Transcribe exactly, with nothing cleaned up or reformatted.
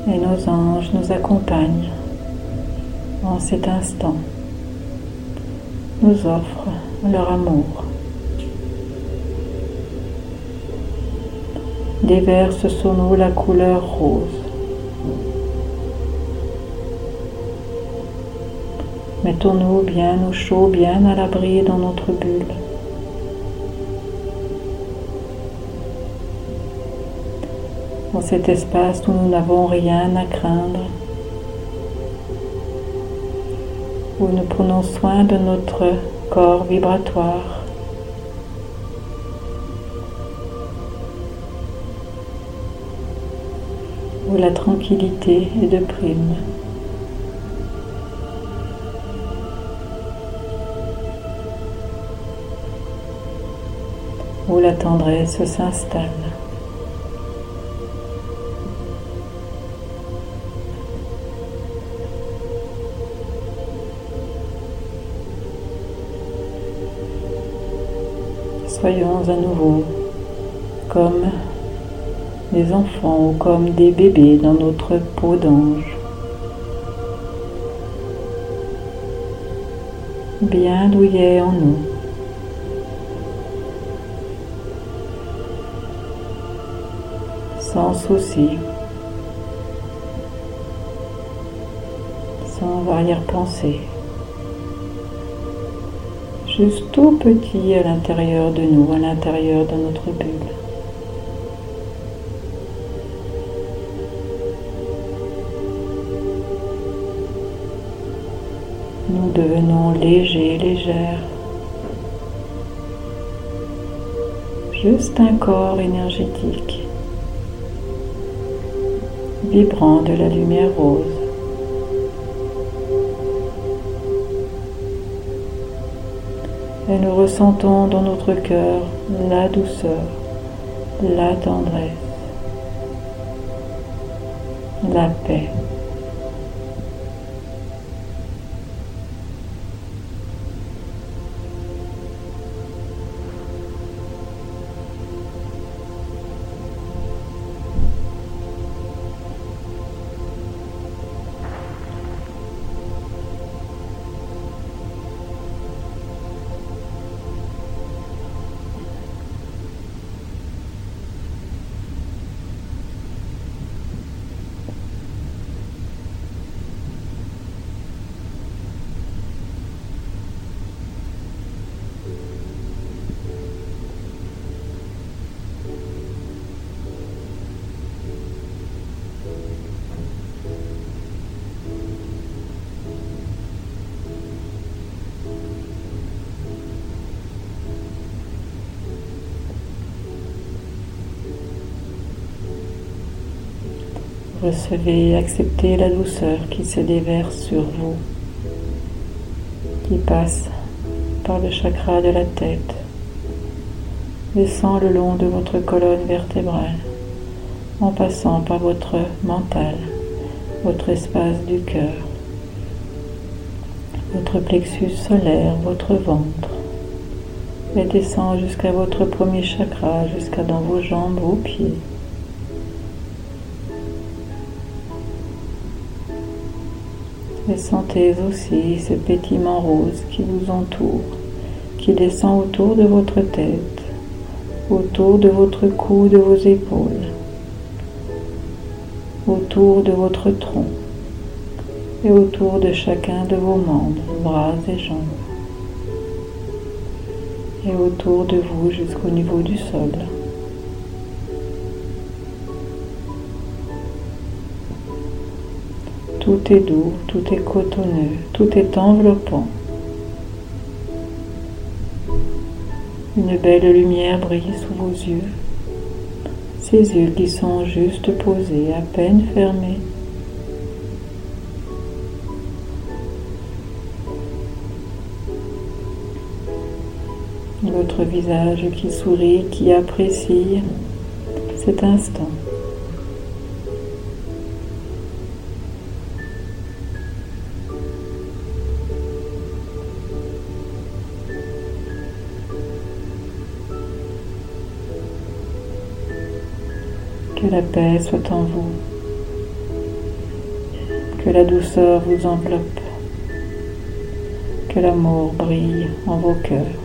Et nos anges nous accompagnent en cet instant, nous offrent leur amour. Déverse sur nous la couleur rose. Mettons-nous bien au chaud, bien à l'abri dans notre bulle. Dans cet espace où nous n'avons rien à craindre, où nous prenons soin de notre corps vibratoire. Où la tranquillité est de prime. Où la tendresse s'installe. Soyons à nouveau comme des enfants ou comme des bébés dans notre peau d'ange, bien douillets en nous. Sans souci, sans arrière-pensée, juste tout petit à l'intérieur de nous, à l'intérieur de notre bulle. Nous devenons légers, légères, juste un corps énergétique, vibrant de la lumière rose. Et nous ressentons dans notre cœur la douceur, la tendresse, la paix. Recevez et acceptez la douceur qui se déverse sur vous, qui passe par le chakra de la tête, descend le long de votre colonne vertébrale, en passant par votre mental, votre espace du cœur, votre plexus solaire, votre ventre, et descend jusqu'à votre premier chakra, jusqu'à dans vos jambes, vos pieds. Et sentez aussi ce pétillement rose qui vous entoure, qui descend autour de votre tête, autour de votre cou, de vos épaules, autour de votre tronc et autour de chacun de vos membres, bras et jambes, et autour de vous jusqu'au niveau du sol. Tout est doux, tout est cotonneux, tout est enveloppant. Une belle lumière brille sous vos yeux, ces yeux qui sont juste posés, à peine fermés. Votre visage qui sourit, qui apprécie cet instant. Que la paix soit en vous, Que la douceur vous enveloppe, que l'amour brille en vos cœurs.